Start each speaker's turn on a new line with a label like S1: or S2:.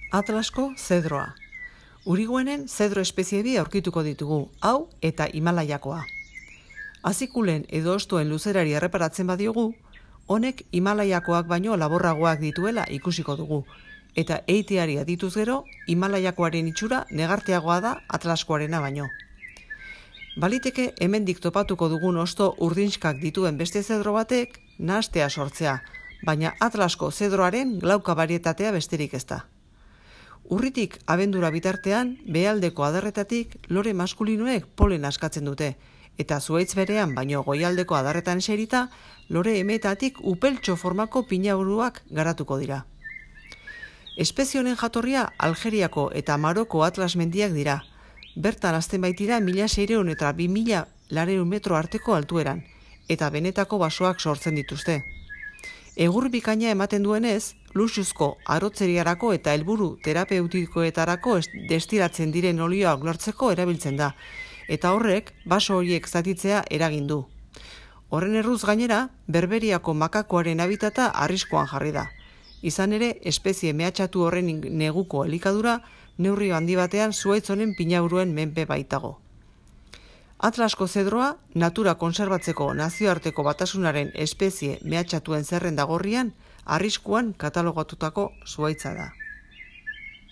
S1: Atlasko zedroa. Uriguenen zedro espezie bi aurkituko ditugu, hau eta Himalaiakoa. Azikulen edo ostoen luzerari erreparatzen badiogu, honek Himalaiakoak baino laborragoak dituela ikusiko dugu, eta eiteari adituz gero, Himalaiakoaren itxura negarteagoa da atlaskoarena baino. Baliteke hemendik topatuko dugun osto urdinskak dituen beste zedro batek nahastea sortzea, baina atlasko zedroaren glauka barietatea besterik ez da. Urritik abendura bitartean, behealdeko adarretatik lore maskulinoek polen askatzen dute, eta zuhaitz berean baino goialdeko adarretan eserita, lore emetatik upeltxo formako pinaburuak garatuko dira. Espezie honen jatorria Algeriako eta Maroko atlas mendiak dira. Bertan hasten baitira 1600 eta 2000 metro arteko altueran, eta benetako basoak sortzen dituzte. Egur bikaina ematen duenez, luxuzko arotzeriarako eta helburu terapeutikoetarako destilatzen diren olioak lortzeko erabiltzen da, eta horrek baso horiek zatitzea eragin du. Horren erruz gainera, Berberiako makakoaren habitata arriskuan jarri da. Izan ere, espezie mehatxatu horren neguko elikadura, neurri handi batean zuhaitz honen pinaburuen menpe baitago. Atlasko zedroa, natura konserbatzeko nazioarteko batasunaren espezie mehatxatuen zerrenda gorrian, arriskuan katalogatutako zuhaitza da.